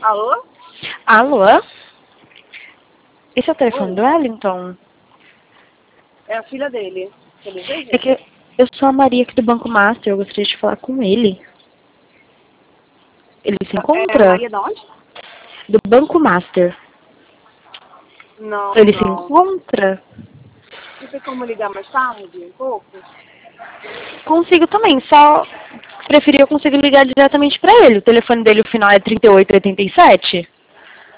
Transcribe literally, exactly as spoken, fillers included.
Alô? Alô? Esse é o telefone Oi. do Wellington? É a filha dele. Você deseja? É que eu sou a Maria aqui do Banco Master, eu gostaria de falar com ele. Ele se É encontra? Maria de onde? Do Banco Master. Não, Ele se não. encontra? Não tem como ligar mais tarde, um pouco? Consigo também, só preferia eu conseguir ligar diretamente pra ele. O telefone dele, o final é trinta e oito, oitenta e sete.